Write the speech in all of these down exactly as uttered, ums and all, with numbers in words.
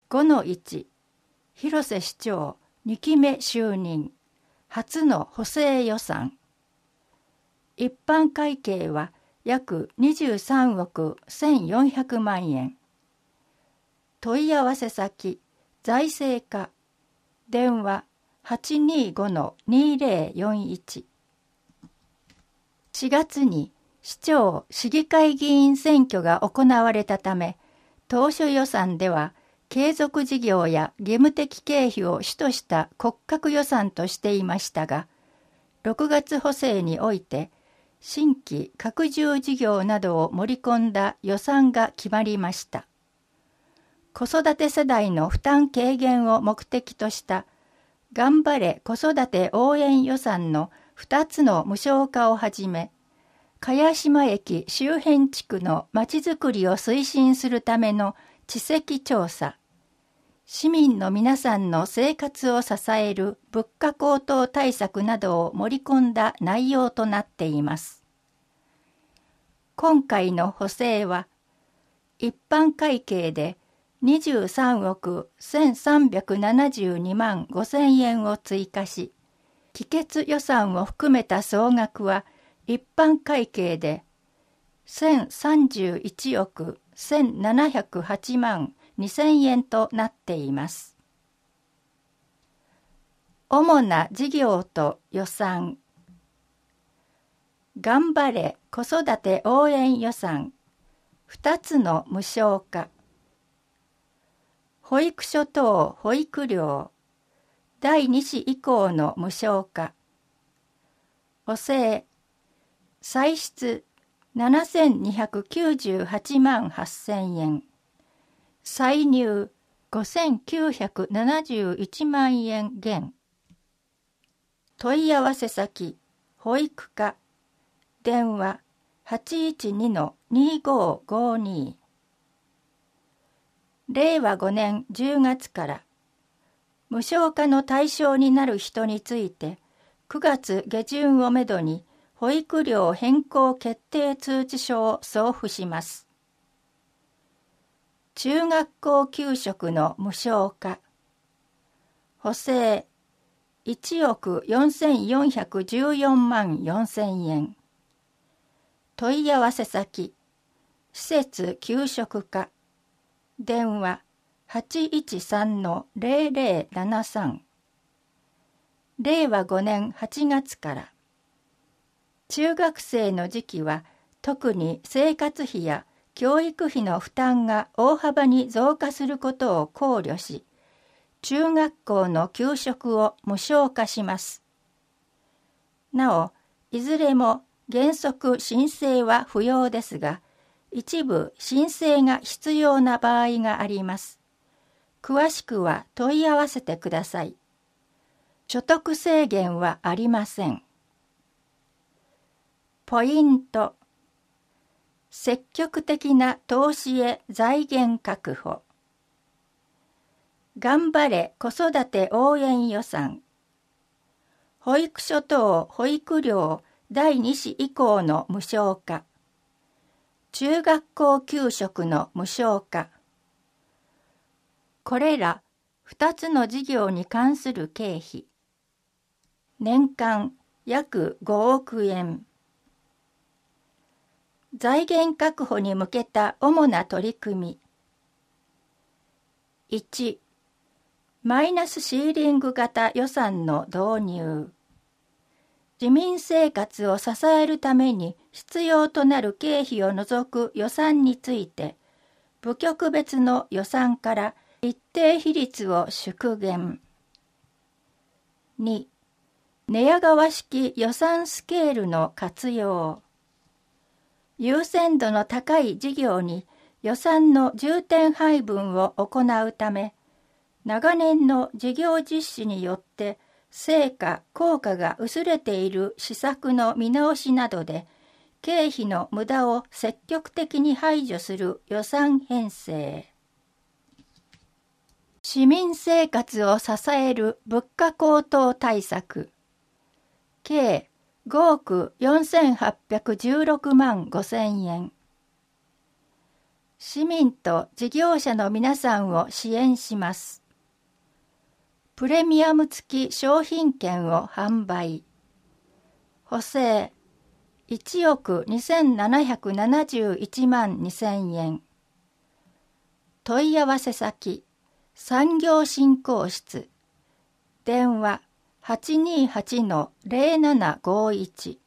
ごのいち、広瀬市長にきめ就任、初の補正予算。一般会計は約にじゅうさんおくせんよんひゃくまんえん。問い合わせ先、財政課、電話 はちにーごのにーぜろよんいち。しがつに市長・市議会議員選挙が行われたため、当初予算では継続事業や義務的経費を主とした骨格予算としていましたが、ろくがつ補正において新規拡充事業などを盛り込んだ予算が決まりました。子育て世代の負担軽減を目的とした頑張れ子育て応援予算のふたつの無償化をはじめ、茅島駅周辺地区のまちづくりを推進するための地籍調査、市民の皆さんの生活を支える物価高騰対策などを盛り込んだ内容となっています。今回の補正は、一般会計でにじゅうさんおくせんさんびゃくななじゅうにまんごせんえんを追加し、帰結予算を含めた総額は一般会計でせんさんじゅういちおくせんななひゃくはちまんにせんえんとなっています。主な事業と予算。頑張れ子育て応援予算ふたつの無償化。保育所等保育料だいに子以降の無償化。補正歳出ななせんにひゃくきゅうじゅうはちまんはっせんえん。歳入ごせんきゅうひゃくななじゅういちまんえん減。問い合わせ先、保育課、電話 はちいちにのにーごーごーにー。れいわごねんじゅうがつから無償化の対象になる人についてくがつげじゅんをめどに保育料変更決定通知書を送付します。中学校給食の無償化。補正いちおくよんせんよんひゃくじゅうよんまんよんせんえん。問い合わせ先、施設給食課、電話 はちいちさんのぜろぜろななさん。れいわごねんはちがつから。中学生の時期は特に生活費や教育費の負担が大幅に増加することを考慮し、中学校の給食を無償化します。なお、いずれも原則申請は不要ですが、一部申請が必要な場合があります。詳しくは問い合わせてください。所得制限はありません。ポイント。積極的な投資へ財源確保。頑張れ子育て応援予算。保育所等保育料だいに子以降の無償化。中学校給食の無償化。これらふたつの事業に関する経費。年間約ごおくえん。財源確保に向けた主な取り組み。いち、マイナスシーリング型予算の導入。市民生活を支えるために必要となる経費を除く予算について、部局別の予算から一定比率を縮減。に、寝屋川式予算スケールの活用。優先度の高い事業に予算の重点配分を行うため、長年の事業実施によって成果・効果が薄れている施策の見直しなどで、経費の無駄を積極的に排除する予算編成。市民生活を支える物価高騰対策。計ごおくよんせんはっぴゃくじゅうろくまんごせんえん。 市民と事業者の皆さんを支援します。プレミアム付き商品券を販売。補正いちおくにせんななひゃくななじゅういちまんにせんえん。問い合わせ先産業振興室。電話 はちにーはちのゼロななごいち。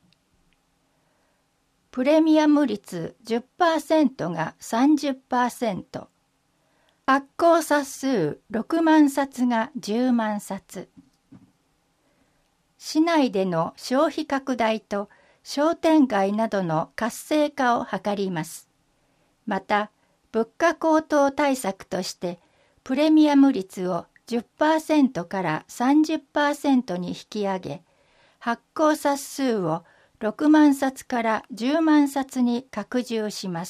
プレミアム率 じゅっパーセント が さんじゅっパーセント。発行冊数ろくまんさつがじゅうまんさつ。市内での消費拡大と商店街などの活性化を図ります。また、物価高騰対策としてプレミアム率を じゅっパーセント から さんじゅっパーセント に引き上げ、発行冊数をろくまんさつからじゅうまんさつに拡充します。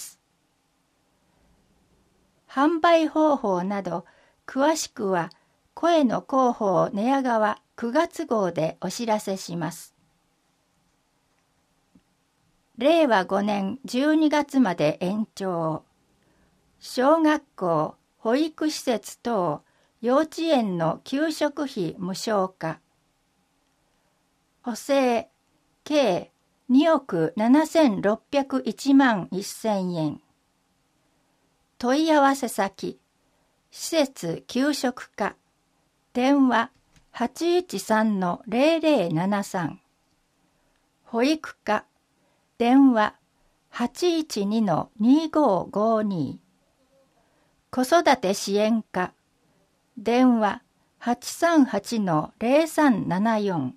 販売方法など詳しくは声の広報寝屋川くがつ号でお知らせします。れいわごねんじゅうにがつまで延長。小学校、保育施設等、幼稚園の給食費無償化。補正計におくななせんろっぴゃくいちまんせんえん。問い合わせ先、施設給食課、電話 はちいちさんのゼロゼロななさん。保育課、電話 はちいちにのにごごに。子育て支援課、電話 はちさんはちのゼロさんななよん。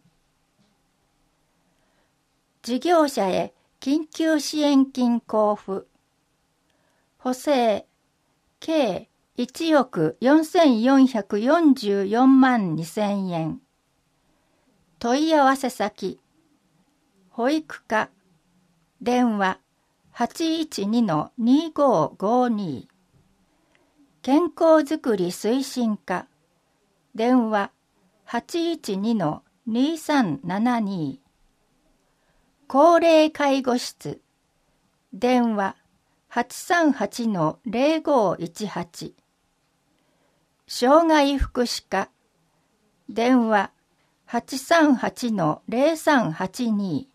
事業者へ緊急支援金交付。補正計いちおくよんせんよんひゃくよんじゅうよんまんにせんえん。問い合わせ先、保育課、電話 はちいちにのにごごに。健康づくり推進課、電話 はちいちにのにさんななに。高齢介護室、電話 はちさんはちのゼロごいちはち。障害福祉課、電話 はちさんはちのゼロさんはちに。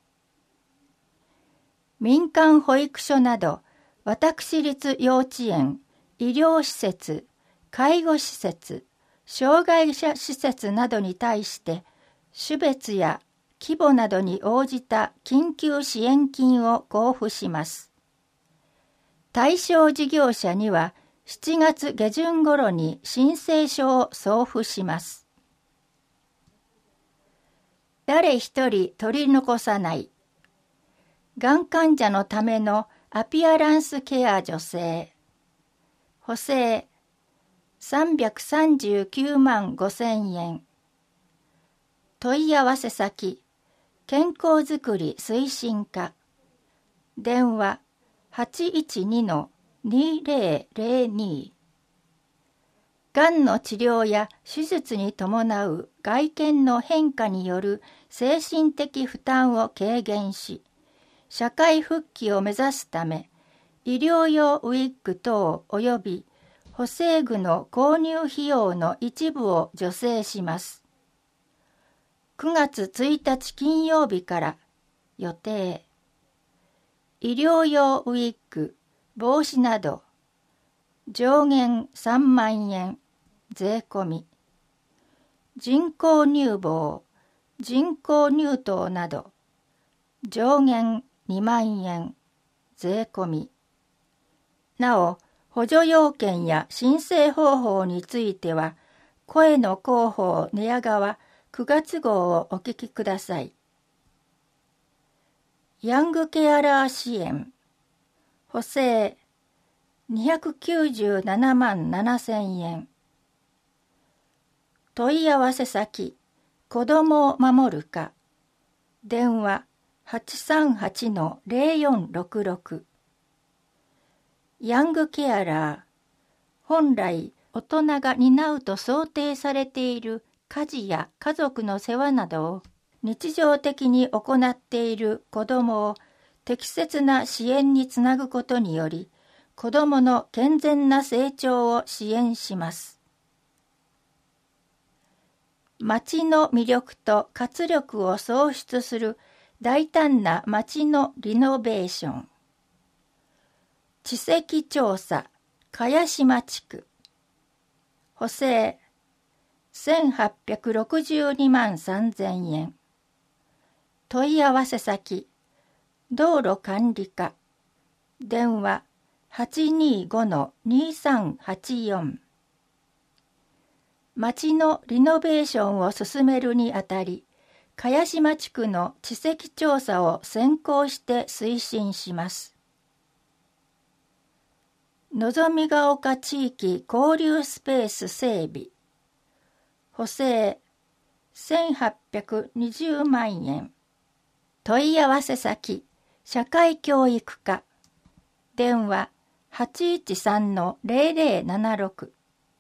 民間保育所など私立幼稚園、医療施設、介護施設、障害者施設などに対して種別や規模などに応じた緊急支援金を交付します。対象事業者にはしちがつげじゅん頃に申請書を送付します。誰一人取り残さない。がん患者のためのアピアランスケア助成。補正さんびゃくさんじゅうきゅうまんごせんえん。問い合わせ先、健康づくり推進課。電話 はちいちにのにゼロゼロに。がんの治療や手術に伴う外見の変化による精神的負担を軽減し、社会復帰を目指すため、医療用ウィッグ等及び補正具の購入費用の一部を助成します。くがつついたち金曜日から予定。医療用ウィッグ、帽子など上限さんまんえん税込み。人工乳房、人工乳頭など上限にまんえん税込み。なお、補助要件や申請方法については、声の広報寝屋川くがつ号をお聞きください。ヤングケアラー支援。補正にひゃくきゅうじゅうななまんななせんえん。問い合わせ先、子どもを守る課。電話はちさんはちのゼロよんろくろく。ヤングケアラー。本来大人が担うと想定されている家事や家族の世話などを日常的に行っている子どもを適切な支援につなぐことにより、 子どもの健全な成長を支援します。町の魅力と活力を創出する大胆な町のリノベーション。地籍調査、茅島地区。補正、せんはっぴゃくろくじゅうにまんさんぜんえん。問い合わせ先、道路管理課。電話、はちにーごのにさんはちよん。町のリノベーションを進めるにあたり、茅島地区の地籍調査を先行して推進します。のぞみが丘地域交流スペース整備。補正、せんはっぴゃくにじゅうまんえん。問い合わせ先、社会教育課。電話、はちいちさんのぜろぜろななろく。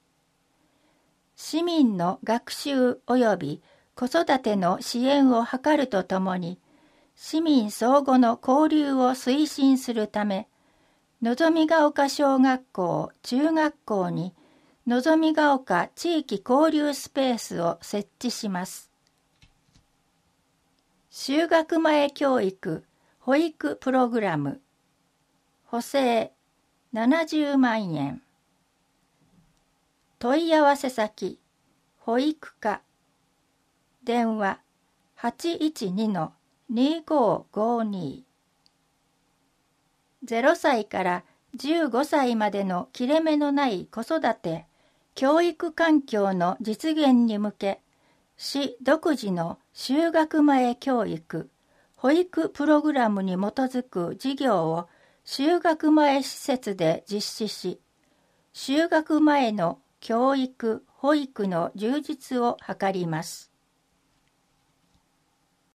市民の学習及び子育ての支援を図るとともに、市民相互の交流を推進するため、のぞみが丘小学校・中学校にのぞみが丘地域交流スペースを設置します。就学前教育・保育プログラム。補正、ななじゅうまんえん。問い合わせ先、保育課。電話、はちいちにのにごごに。ゼロさいからじゅうごさいまでの切れ目のない子育て、教育環境の実現に向け、市独自の就学前教育、保育プログラムに基づく事業を就学前施設で実施し、就学前の教育・保育の充実を図ります。